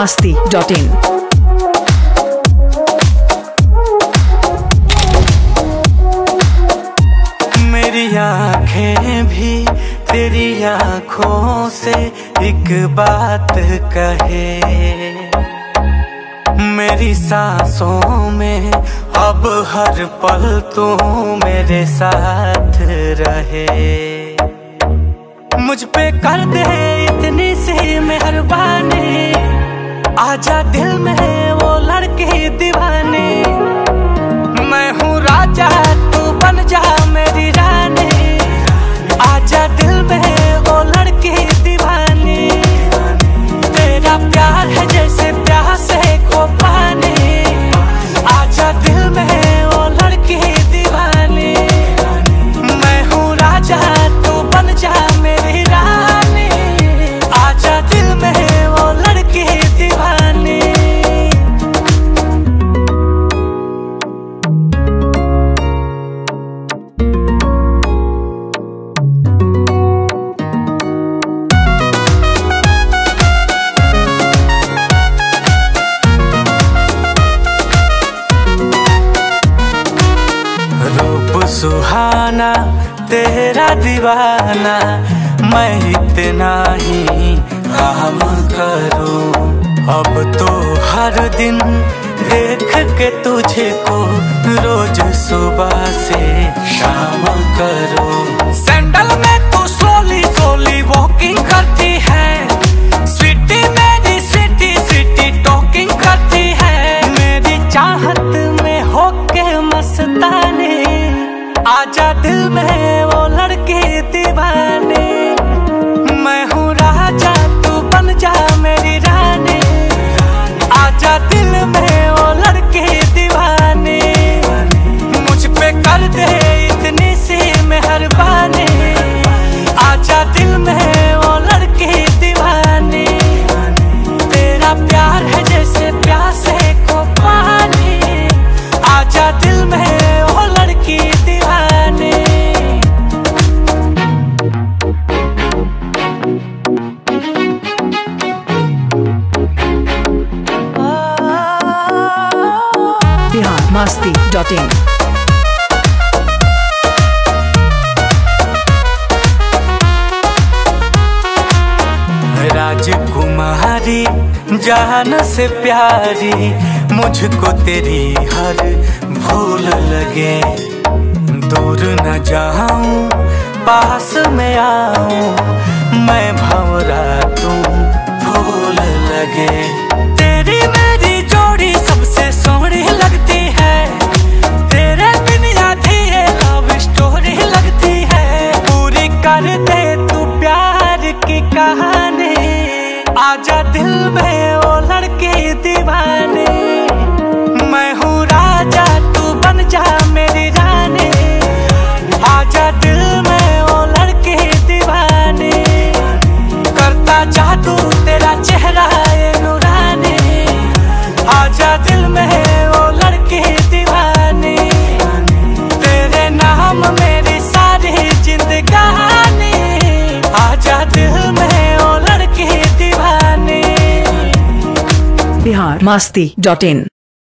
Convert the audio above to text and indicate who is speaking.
Speaker 1: biharmasti.in।
Speaker 2: मेरी आँखें भी तेरी आँखों से एक बात कहे, मेरी सांसों में अब हर पल तू मेरे साथ रहे। मुझ पे कर दे इतनी सी मेहरबानी, आजा दिल में वो लड़की दीवानी। मैं हूँ राजा तू बन जा मेरी रानी, आजा दिल में वो लड़की दीवानी। तेरा प्यार है जैसे प्यास को पानी, आजा दिल में वो लड़की दीवानी। मैं हूँ राजा तू बन जा मेरी रानी, आजा दिल में वो लड़की दीवानी। रूप सुहाना तेरा दीवाना, मैं इतना ही काम करूं। अब तो हर दिन देख के तुझे को रोज सुबह से शाम करूं। सैंडल में तू सोली सोली वॉकिंग करती है, स्वीटी मेरी स्वीटी स्वीटी टॉकिंग करती है। मेरी चाहत में होके मस्तानी, आजा दिल में वो लड़की दीवानी। मैं हूँ राजा तू बन जा मेरी रानी, आजा दिल में वो लड़की दीवानी। मुझ पे कर दे इतनी सी मेहरबानी, आजा दिल में वो लड़की दीवानी। तेरा प्यार है जैसे प्यासे को पानी, आजा दिल में वो लड़की दीवानी।
Speaker 1: biharmasti.in।
Speaker 2: राजकुमारी जान से प्यारी, मुझको तेरी हर भूल लगे। दूर न जाऊं पास में आऊं, मैं भंवरा तू भूल लगे। तेरी मेरी जोड़ी सबसे सोहनी लगती है, तेरे बिन आधी ये लव स्टोरी लगती है। पूरी कर दे तू प्यार की कहानी, आजा दिल में वो लड़की दीवानी। मैं हूँ राजा तू बन जा मेरी रानी, आजा दिल में वो लड़की दीवानी। करता जादू तेरा चेहरा ये नूरानी, आजा दिल में वो लड़की दीवानी। तेरे नाम मेरी सारी जिंदगानी, आजा दिल में वो लड़की दीवानी।
Speaker 1: biharmasti.in।